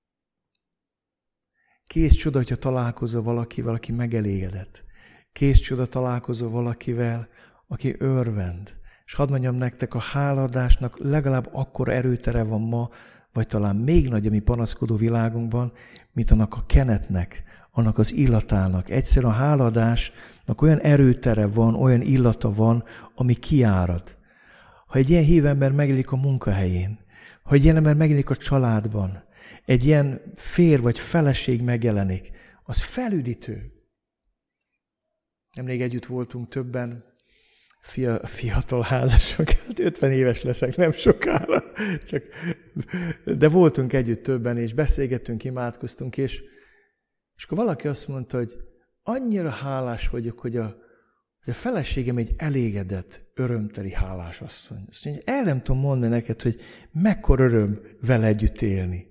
Kész csoda, hogyha találkozol valakivel, aki megelégedett. Kész csoda, találkozol valakivel, aki örvend. És hadd mondjam nektek, a hálaadásnak legalább akkora erőtere van ma, vagy talán még nagy a mi panaszkodó világunkban, mint annak a kenetnek, annak az illatának. Egyszerűen a hálaadásnak olyan erőtere van, olyan illata van, ami kiárad. Ha egy ilyen hív ember megjelenik a munkahelyén, ha egy ilyen ember megjelenik a családban, egy ilyen férj vagy feleség megjelenik, az felüdítő. Nemrég együtt voltunk többen, fia, fiatal házasok, hát ötven éves leszek, nem sokára, csak, de voltunk együtt többen, és beszélgettünk, imádkoztunk, és, és akkor valaki azt mondta, hogy annyira hálás vagyok, hogy a, hogy a feleségem egy elégedett, örömteli hálás asszony. Azt mondja, el nem tudom mondani neked, hogy mekkora öröm vele együtt élni.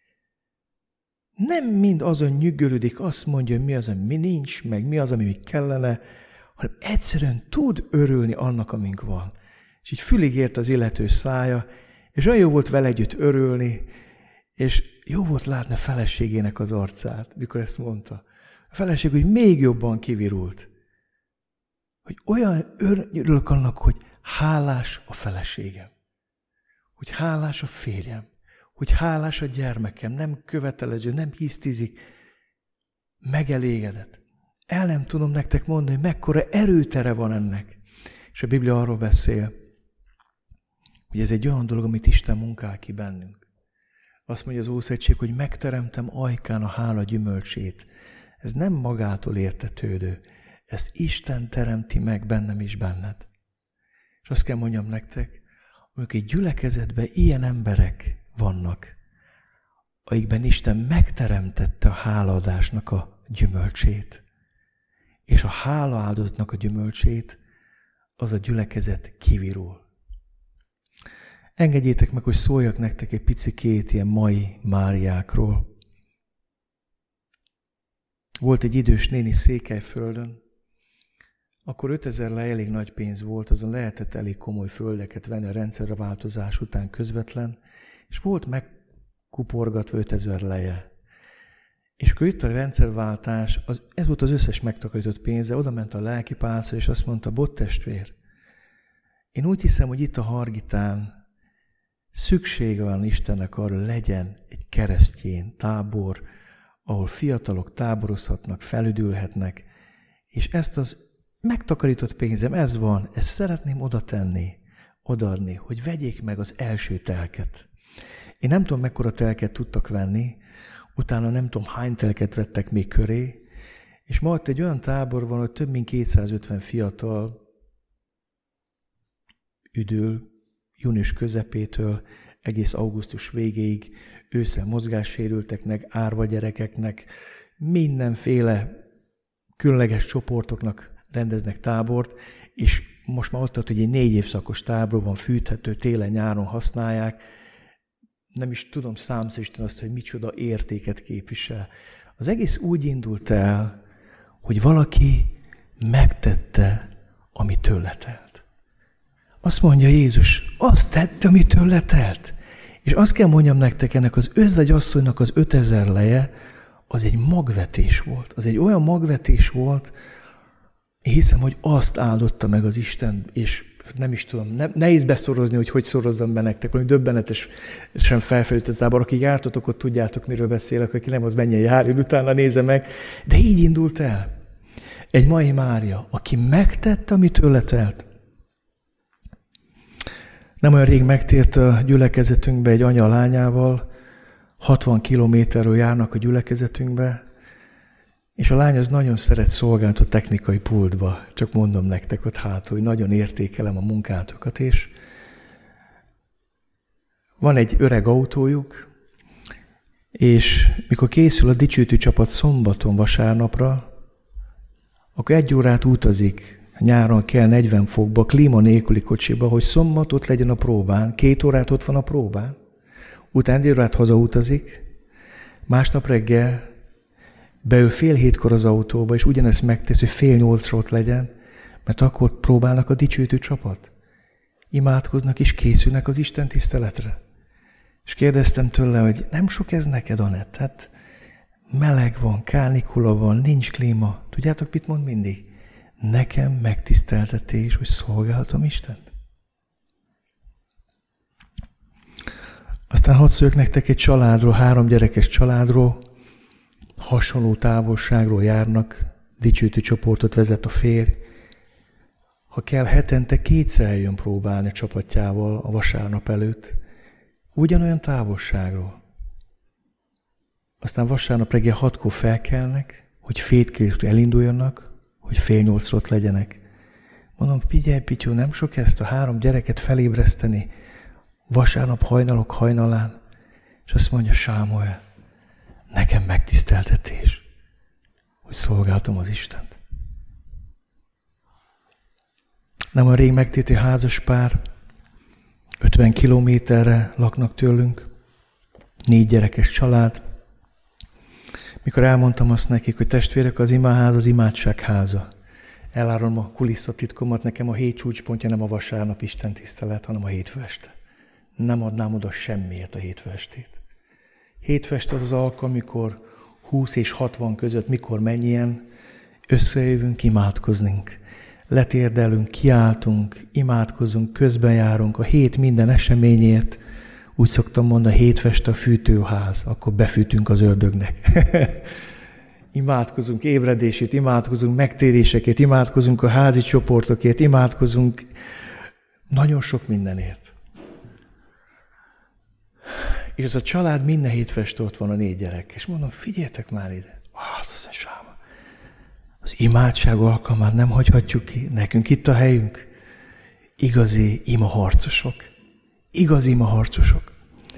Nem mind azon nyüggölődik, azt mondja, hogy mi az, ami nincs, meg mi az, ami még kellene, hanem egyszerűen tud örülni annak, amink van. És így fülig ért az illető szája, és olyan jó volt vele együtt örülni, és jó volt látni a feleségének az arcát, mikor ezt mondta. A feleség, hogy még jobban kivirult. Hogy olyan örülök annak, hogy hálás a feleségem. Hogy hálás a férjem. Hogy hálás a gyermekem. Nem követelező, nem hisztizik. Megelégedett. El nem tudom nektek mondani, hogy mekkora erőtere van ennek. És a Biblia arról beszél, hogy ez egy olyan dolog, amit Isten munkál ki bennünk. Azt mondja az Ószövetség, hogy megteremtem ajkán a hála gyümölcsét. Ez nem magától értetődő. Ezt Isten teremti meg bennem is benned. És azt kell mondjam nektek, hogy egy gyülekezetben ilyen emberek vannak, akikben Isten megteremtette a hálaadásnak a gyümölcsét. És a hála áldozatnak a gyümölcsét, az a gyülekezet kivirul. Engedjétek meg, hogy szóljak nektek egy picikét ilyen mai Máriákról. Volt egy idős néni Székelyföldön, akkor ötezer le elég nagy pénz volt, azon lehetett elég komoly földeket venni a rendszerváltozás után közvetlen, és volt megkuporgatva ötezer leje. És akkor itt a rendszerváltás, az, ez volt az összes megtakarított pénze, oda ment a lelkipásztor, és azt mondta, bot testvér, én úgy hiszem, hogy itt a Hargitán Szüksége van Istennek arra, legyen egy keresztjén tábor, ahol fiatalok táborozhatnak, felüdülhetnek, és ezt az megtakarított pénzem, ez van, ezt szeretném oda tenni, odaadni, hogy vegyék meg az első telket. Én nem tudom, mekkora telket tudtak venni, utána nem tudom, hány telket vettek még köré, és ma ott egy olyan tábor van, hogy több mint kétszázötven fiatal üdül, június közepétől egész augusztus végéig, ősszel mozgássérülteknek, árva gyerekeknek, mindenféle különleges csoportoknak rendeznek tábort, és most már ott tart, hogy egy négy évszakos tábor van, fűthető, télen-nyáron használják. Nem is tudom számszerűsíteni azt, hogy micsoda értéket képvisel. Az egész úgy indult el, hogy valaki megtette, ami tőle telt. Azt mondja Jézus, azt tette, ami tőle telt. És azt kell mondjam nektek, ennek az özvegyasszonynak az ötezer leje, az egy magvetés volt. Az egy olyan magvetés volt, én hiszem, hogy azt áldotta meg az Isten, és nem is tudom, ne, nehéz beszorozni, hogy hogy szorozzam be nektek, valami döbbenetesen felfelült az zábar. Akik jártatok, ott tudjátok, miről beszélek, aki nem, az menjen járjon, utána nézze meg. De így indult el. Egy mai Mária, aki megtette, amit tőle telt. Nem olyan rég megtért a gyülekezetünkbe egy anya lányával, hatvan kilométerről járnak a gyülekezetünkbe, és a lány az nagyon szeret szolgálni a technikai pultba. Csak mondom nektek ott hátul, hogy nagyon értékelem a munkátokat, és van egy öreg autójuk, és mikor készül a dicsőítő csapat szombaton vasárnapra, akkor egy órát utazik, nyáron kell negyven fokba, klíma nélküli kocsiba, hogy szombat ott legyen a próbán, két órát ott van a próbán, utána egy órát hazautazik, másnap reggel beül fél hétkor az autóba, és ugyanezt megtesz, hogy fél nyolcra ott legyen, mert akkor próbálnak a dicsőítő csapat. Imádkoznak és készülnek az Isten tiszteletre. És kérdeztem tőle, hogy nem sok ez neked, Anett? Hát meleg van, kánikula van, nincs klíma. Tudjátok, mit mond mindig? Nekem megtiszteltetés, hogy szolgáltam Istent. Aztán hadd szóljak nektek egy családról, három gyerekes családról, hasonló távolságról járnak, dicsőítő csoportot vezet a férj. Ha kell, hetente kétszer jön próbálni a csapatjával a vasárnap előtt, ugyanolyan távolságról. Aztán vasárnap reggel hatkor felkelnek, hogy fétkor elinduljanak, hogy fél nyolcra ott legyenek. Mondom, figyelj, Pityu, nem sok ezt a három gyereket felébreszteni vasárnap hajnalok hajnalán. És azt mondja Sámuel, nekem megtiszteltetés, hogy szolgáltam az Istent. Nem a rég megtért egy házas pár, ötven kilométerre laknak tőlünk, négy gyerekes család. Mikor elmondtam azt nekik, hogy testvérek, az imaház az imádság háza. Elárulom a kulisszatitkomat, nekem a hét csúcspontja nem a vasárnap Isten tisztelet, hanem a hétfő este. Nem adnám oda semmiért a hétfő estét. Hétfő este az az alkalom, mikor húsz és hatvan között, mikor mennyien, összejövünk, imádkoznunk. Letérdelünk, kiáltunk, imádkozunk, közben járunk a hét minden eseményért. Úgy szoktam mondani, hétfő este a fűtőház, akkor befűtünk az ördögnek. Imádkozunk ébredését, imádkozunk megtérésekért, imádkozunk a házi csoportokért, imádkozunk nagyon sok mindenért. És ez a család minden hétfő este ott van a négy gyerek. És mondom, figyeljetek már ide. Hát az egy sáma. Az imádság alkalmát nem hagyhatjuk ki. Nekünk itt a helyünk. Igazi imaharcosok. Igazi imaharcosok.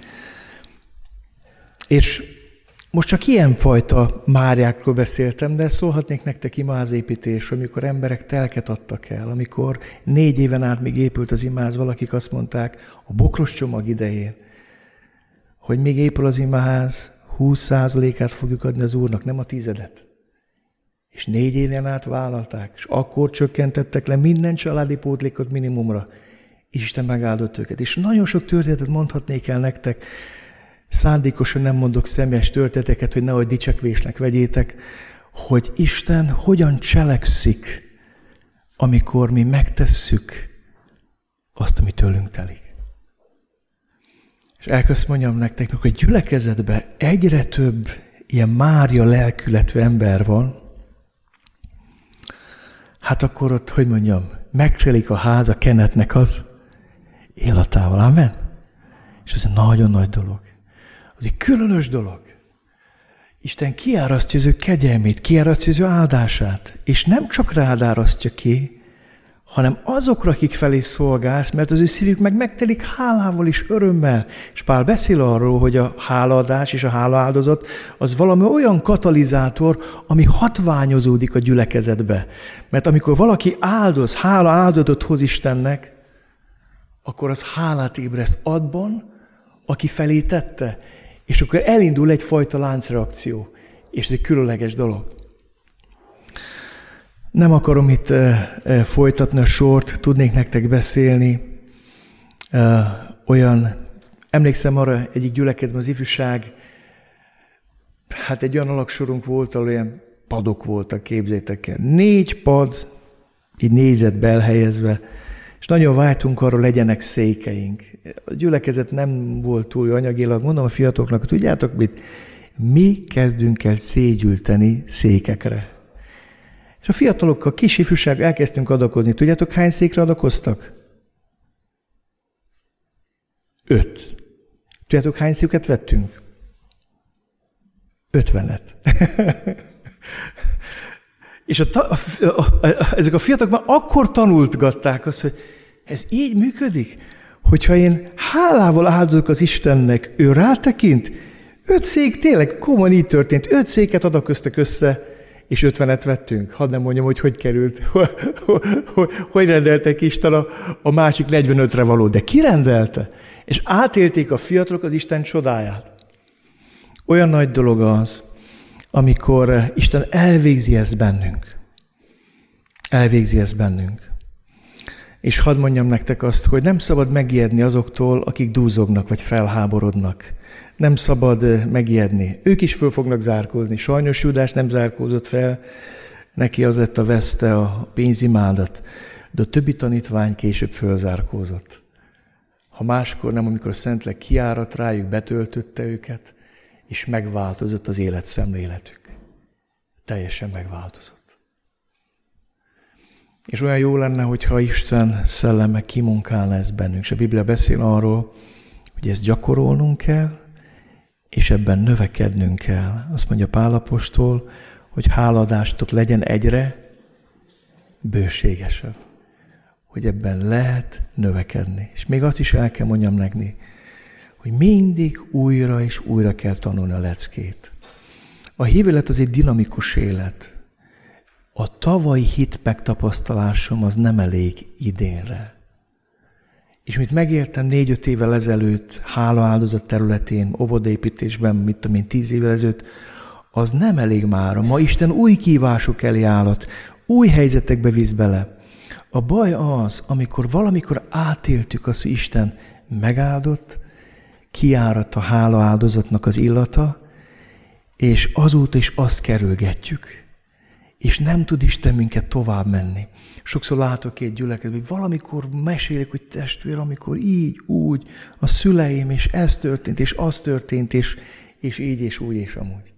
És most csak ilyenfajta Máriákról beszéltem, de szólhatnék nektek imaházépítésről, amikor emberek telket adtak el, amikor négy éven át még épült az imaház, valakik azt mondták a bokros csomag idején, hogy még épül az imaház, húsz százalékát fogjuk adni az Úrnak, nem a tizedet. És négy éven át vállalták, és akkor csökkentettek le minden családi pótlékot minimumra. Isten megáldott őket. És nagyon sok történetet mondhatnék el nektek, szándékosan nem mondok személyes történeteket, hogy nehogy dicsekvésnek vegyétek, hogy Isten hogyan cselekszik, amikor mi megtesszük azt, ami tőlünk telik. elkezd mondjam nektek, hogy gyülekezetben egyre több ilyen Mária lelkületű ember van, hát akkor ott, hogy mondjam, megtelik a ház a kenetnek az illatával. Amen? És ez egy nagyon nagy dolog. Az egy különös dolog. Isten kiárasztja az ő kegyelmét, kiárasztja az ő áldását, és nem csak rád árasztja ki, hanem azokra, akik felé szolgálsz, mert az ő szívük meg megtelik hálával és örömmel. És Pál beszél arról, hogy a hálaadás és a hálaáldozat az valami olyan katalizátor, ami hatványozódik a gyülekezetbe. Mert amikor valaki áldoz, hála áldozatot hoz Istennek, akkor az hálát ébreszt abban, aki felé tette. És akkor elindul egyfajta láncreakció. És ez egy különleges dolog. Nem akarom itt uh, folytatni a sort, tudnék nektek beszélni. Uh, olyan, emlékszem arra egyik gyülekezetben az ifjúság, hát egy olyan alaksorunk volt, ahol olyan padok voltak, képzétek el. Négy pad, így nézetbe elhelyezve, és nagyon vágytunk arra, legyenek székeink. A gyülekezet nem volt túl anyagilag, mondom a fiataloknak, tudjátok mit? Mi kezdünk el szégyülteni székekre. És a fiatalokkal, kis ifjúság elkezdtünk adakozni. Tudjátok, hány székre adakoztak? Öt. Tudjátok, hány széket vettünk? Ötvenet. És a, a, a, a, ezek a fiatalok már akkor tanultgatták azt, hogy ez így működik, hogyha én hálával áldozok az Istennek, ő rátekint, öt szék, tényleg komolyan így történt, öt széket adakoztak össze, és ötvenet vettünk. Hadd nem mondjam, hogy hogy került, hogy rendeltek Isten a, a másik negyvenötre való, de ki rendelte? És átélték a fiatalok az Isten csodáját. Olyan nagy dolog az, amikor Isten elvégzi ezt bennünk. Elvégzi ezt bennünk. És hadd mondjam nektek azt, hogy nem szabad megijedni azoktól, akik dúzognak vagy felháborodnak. Nem szabad megijedni. Ők is föl fognak zárkózni. Sajnos Júdás nem zárkózott fel, neki az lett a veszte a pénzimádat, de a többi tanítvány később fölzárkózott. Ha máskor nem, amikor a Szentlélek kiáradt rájuk, betöltötte őket, és megváltozott az életszemléletük. Teljesen megváltozott. És olyan jó lenne, hogyha Isten szelleme kimunkálna ezt bennünk. És a Biblia beszél arról, hogy ezt gyakorolnunk kell, és ebben növekednünk kell. Azt mondja Pál apostol, hogy hálaadástok legyen egyre bőségesebb. Hogy ebben lehet növekedni. És még azt is el kell mondjam nekni, hogy mindig újra és újra kell tanulni a leckét. A hívélet az egy dinamikus élet. A tavalyi hit megtapasztalásom az nem elég idénre. És mit megértem négy-öt évvel ezelőtt, hálaáldozat területén, óvodaépítésben, mit tudom én, tíz évvel ezelőtt, az nem elég mára. Ma Isten új kívások elé állat, új helyzetekbe visz bele. A baj az, amikor valamikor átéltük azt, hogy Isten megáldott, kiáradt a hálaáldozatnak az illata, és azóta is azt kerülgetjük. És nem tud Isten minket tovább menni. Sokszor látok egy gyülekezetben, hogy valamikor mesélik, hogy testvér, amikor így, úgy, a szüleim, és ez történt, és az történt, és, és így, és úgy, és amúgy.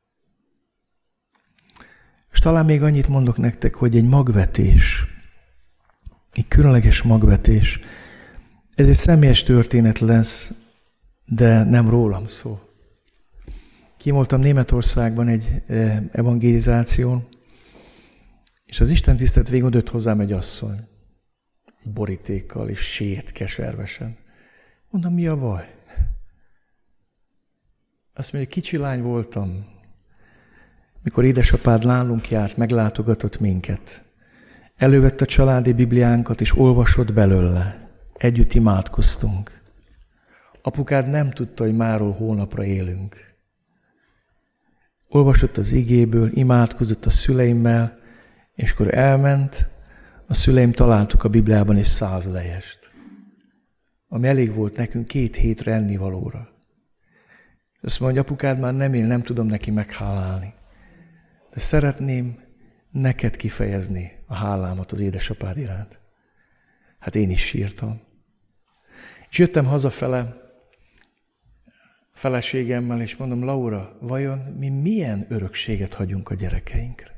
És talán még annyit mondok nektek, hogy egy magvetés, egy különleges magvetés, ez egy személyes történet lesz, de nem rólam szól. Ki voltam Németországban egy evangelizáción, és az Isten tisztelet végén odött hozzám egy asszony, egy borítékkal, és sét keservesen. Mondom, mi a baj? Azt mondja, kicsi lány voltam, mikor édesapád nálunk járt, meglátogatott minket. Elővette a családi Bibliánkat, és olvasott belőle. Együtt imádkoztunk. Apukád nem tudta, hogy máról hónapra élünk. Olvasott az igéből, imádkozott a szüleimmel, és akkor elment, a szüleim találtuk a Bibliában egy száz lejest, ami elég volt nekünk két hétre ennivalóra. Azt mondja, apukád már nem él, nem tudom neki meghálálni, de szeretném neked kifejezni a hálámat az édesapád iránt. Hát én is sírtam. És jöttem hazafele, feleségemmel, és mondom, Laura, vajon mi milyen örökséget hagyunk a gyerekeinkre?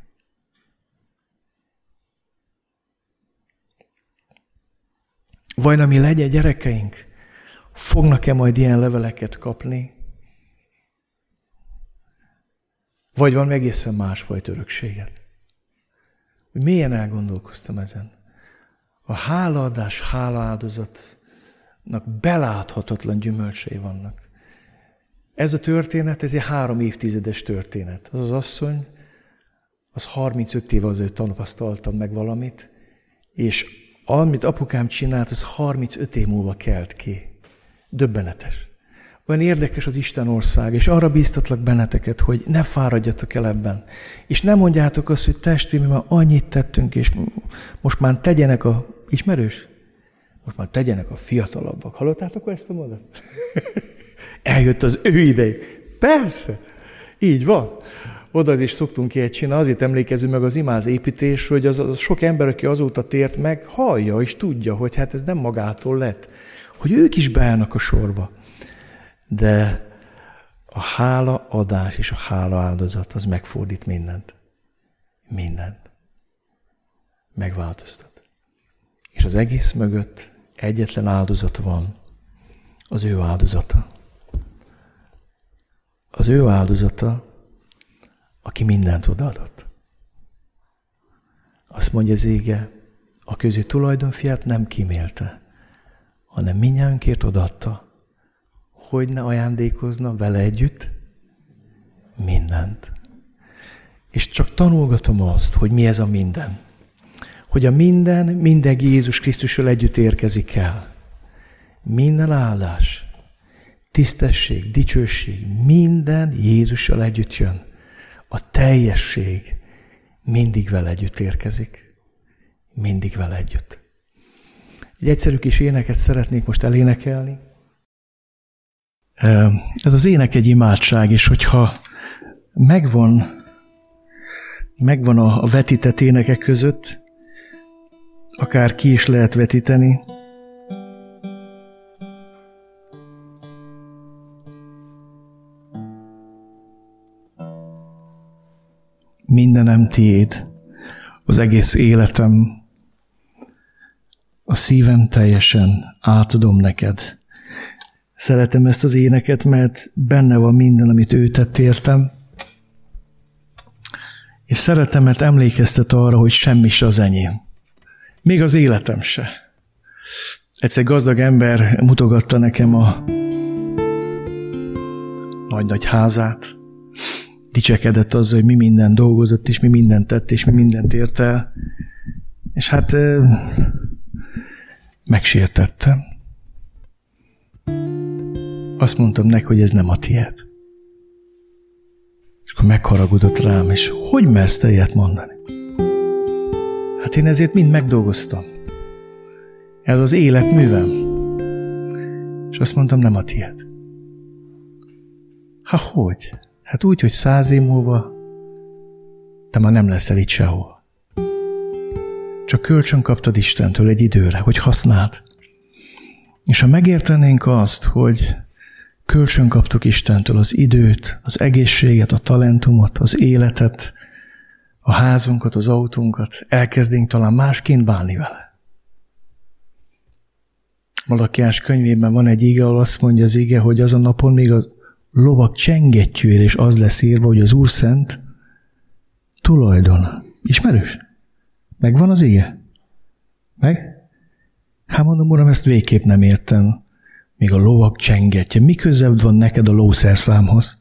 Vajon ami legyen gyerekeink, fognak-e majd ilyen leveleket kapni? Vagy van egészen másfajta örökséget? Mélyen elgondolkoztam ezen. A hálaadás, hálaáldozatnak beláthatatlan gyümölcsei vannak. Ez a történet, ez egy három évtizedes történet. Az az asszony, az harmincöt év azért tapasztaltam meg valamit, és amit apukám csinált, az harmincöt év múlva kelt ki. Döbbenetes. Olyan érdekes az Isten ország, és arra bíztatlak benneteket, hogy ne fáradjatok el ebben. És ne mondjátok azt, hogy testvérem, mi már annyit tettünk, és most már tegyenek a... Ismerős? Most már tegyenek a fiatalabbak. Hallottátok ezt a mondat? Eljött az ő idejük. Persze, így van. Oda az is szoktunk ilyet csinálni, azért emlékezünk meg az imáz építés, hogy az, az sok ember, aki azóta tért meg, hallja és tudja, hogy hát ez nem magától lett, hogy ők is beállnak a sorba. De a hála adás és a hála áldozat, az megfordít mindent. Mindent. Megváltoztat. És az egész mögött egyetlen áldozat van, az ő áldozata. Az ő áldozata, aki mindent odaadott. Azt mondja az ége, a közé tulajdonfiát nem kímélte, hanem mindnyájunkért odaadta, hogy ne ajándékozna vele együtt mindent. És csak tanulgatom azt, hogy mi ez a minden. Hogy a minden, minden Jézus Krisztussal együtt érkezik el. Minden áldás, tisztesség, dicsőség, minden Jézussal együtt jön. A teljesség mindig vele együtt érkezik. Mindig vele együtt. Egy egyszerű kis éneket szeretnék most elénekelni. Ez az ének egy imádság, és hogyha megvan, megvan a vetített énekek között, akár ki is lehet vetíteni, mindenem tiéd, az egész életem, a szívem teljesen átadom neked. Szeretem ezt az éneket, mert benne van minden, amit ő tett értem, és szeretem, mert emlékeztet arra, hogy semmi se az enyém. Még az életem se. Egyszer gazdag ember mutogatta nekem a nagy-nagy házát, dicsekedett azzal, hogy mi minden dolgozott, és mi mindent tett, és mi mindent ért el. És hát megsértettem. Azt mondtam neki, hogy ez nem a tiéd. És akkor megharagudott rám, és hogy mersz te ilyet mondani? Hát én ezért mind megdolgoztam. Ez az életművem. És azt mondtam, nem a tiéd. Ha hogy? Hát úgy, hogy száz év múlva te már nem leszel itt sehol. Csak kölcsön kaptad Istentől egy időre, hogy használd. És ha megértenénk azt, hogy kölcsön kaptuk Istentől az időt, az egészséget, a talentumot, az életet, a házunkat, az autónkat, elkezdnénk talán másként bánni vele. Malakiás könyvében van egy ige, ahol azt mondja az ige, hogy azon napon még az lovak csengettyűjére, és az lesz írva, hogy az Úr szent tulajdon. Ismerős? Megvan az ige? Meg? Hát mondom, Uram, ezt végképp nem értem. Még a lovak csengetje. Mi közebb van neked a lószerszámhoz?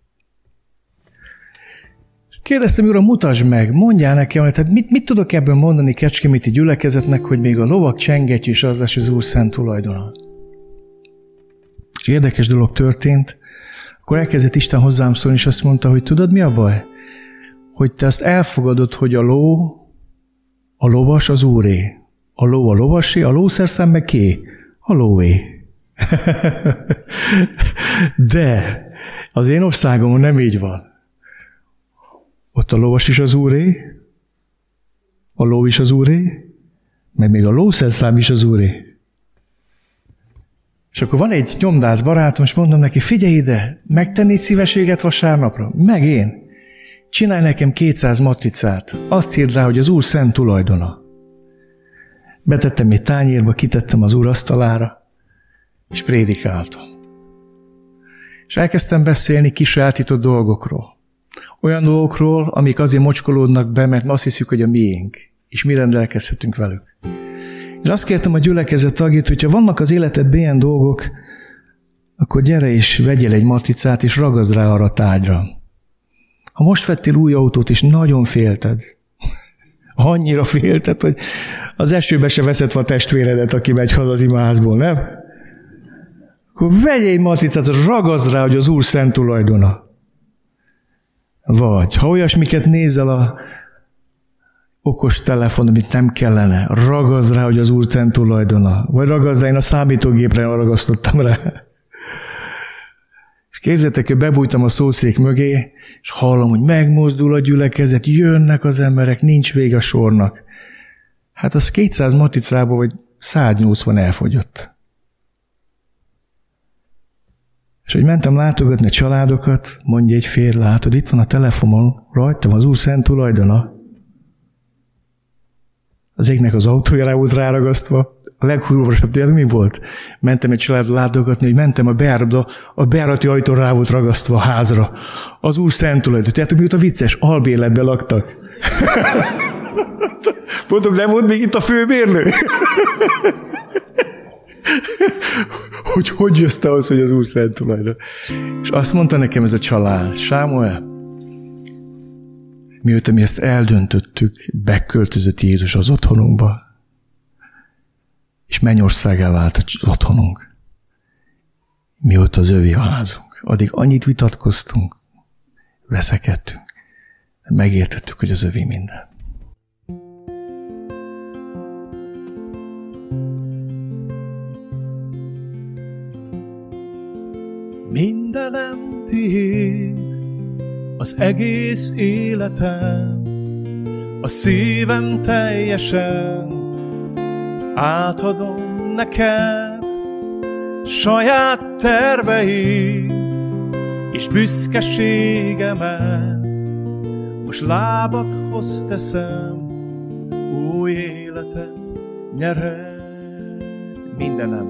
Kérdeztem, Uram, mutasd meg, mondjál nekem, tehát mit, mit tudok ebből mondani kecskeméti gyülekezetnek, hogy még a lovak csengettyű is az lesz az Úr szent tulajdona. És érdekes dolog történt, akkor elkezdett Isten hozzám szólni, és azt mondta, hogy tudod, mi a baj? Hogy te azt elfogadod, hogy a ló, a lovas az Úré. A ló a lovasé, a lószerszám meg ké? A lóé. De az én országomon nem így van. Ott a lovas is az Úré, a ló is az Úré, meg még a lószerszám is az Úré. És akkor van egy nyomdász barátom, és mondom neki, figyelj ide, megtennéd szívességet vasárnapra? Meg én. Csinálj nekem kétszáz matricát. Azt írd rá, hogy az Úr szent tulajdona. Betettem egy tányérba, kitettem az Úr asztalára, és prédikáltam. És elkezdtem beszélni kisajátított dolgokról. Olyan dolgokról, amik azért mocskolódnak be, mert azt hiszük, hogy a miénk, és mi rendelkezhetünk velük. És azt kértem a gyülekezet tagjait, hogyha vannak az életedben ilyen dolgok, akkor gyere és vegyél egy matricát, és ragaszd rá arra a tárgyra. Ha most vettél új autót, és nagyon félted, annyira félted, hogy az esőbe se veszed a testvéredet, aki megy haza az imaházból, nem? Akkor vegyél egy matricát, és ragaszd rá, hogy az Úr szent tulajdona. Vagy, ha olyasmiket nézel a okos telefon, amit nem kellene, ragaszd rá, hogy az Úr szent tulajdona. Vagy ragaszd rá, én a számítógépre ragasztottam rá. És képzeljétek, hogy bebújtam a szószék mögé, és hallom, hogy megmozdul a gyülekezet, jönnek az emberek, nincs vége a sornak. Hát az kétszáz matricából, vagy száznyolcvan elfogyott. És hogy mentem látogatni a családokat, mondja egy férj, látod, itt van a telefonon, rajtam az Úr szent tulajdona. Az égnek az autója rá volt ráragasztva. A leghúrosabb tényleg mi volt? Mentem egy családot látogatni, hogy mentem a bejáratba, a bejárati ajtó rá volt ragasztva a házra. Az Úr szent tulajdona. Tehát mióta vicces, albérletben laktak. Mondom, nem volt még itt a főbérlő? hogy hogy jössz te az, hogy az Úr szent tulajdona? És azt mondta nekem ez a család, Sámuel, mióta mi ezt eldöntöttük, beköltözött Jézus az otthonunkba, és mennyországgá vált az otthonunk. Mióta az övé a házunk. Addig annyit vitatkoztunk, veszekedtünk, de megértettük, hogy az övé minden. Mindenem tiéd, az egész életem, a szívem teljesen átadom neked, saját terveid és büszkeségemet. Most lábadhoz teszem, új életet nyerek. Mindenem,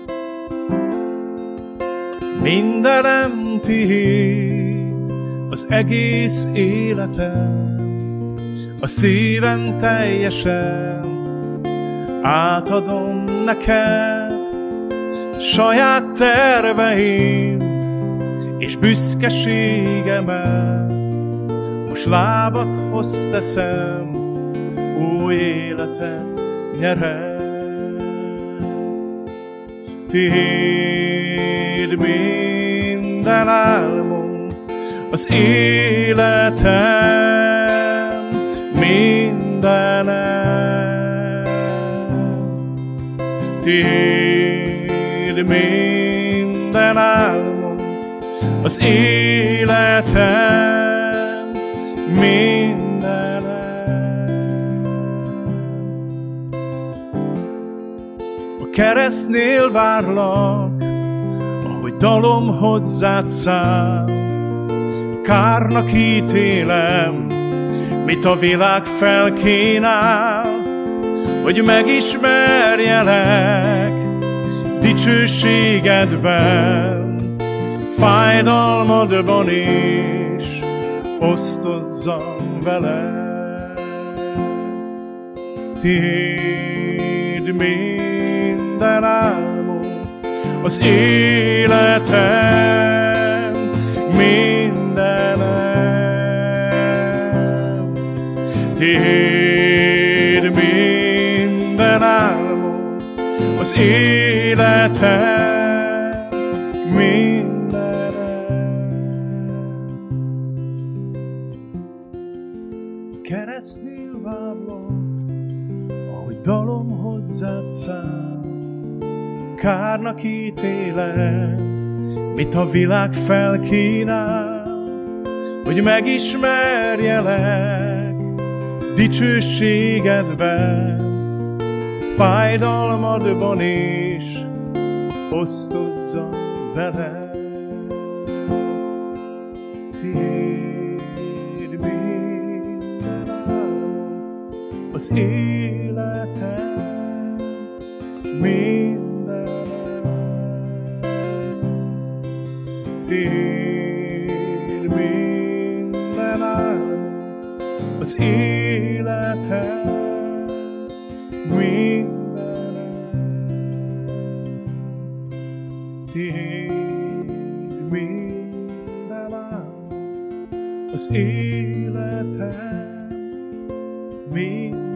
mindenem tiéd, az egész életem, a szívem teljesen átadom neked, saját terveim és büszkeségemet. Most lábadhoz teszem, új életet nyerek. Tiéd minden álmom, az életem mindenem. Tiéd minden álmom, az életem mindenem. A keresztnél várlak, ahogy dalom hozzád száll. Kárnak ítélem, mit a világ felkínál, hogy megismerjelek dicsőségedben, fájdalmadban is osztozzam veled. Tiéd minden álmom, az életem mindenem. Tiéd minden álmom, az életem mindenem. Keresztnél várlak, ahogy dalom hozzád száll. Kárnak ítélem, mit a világ felkínál, hogy megismerjelek dicsőségedben, fájdalmadban is osztozzam veled, tiéd minden álom, az életem mindenem. Tiéd minden álom, az életem mindenem. Tiéd minden álom, az életem mindenem.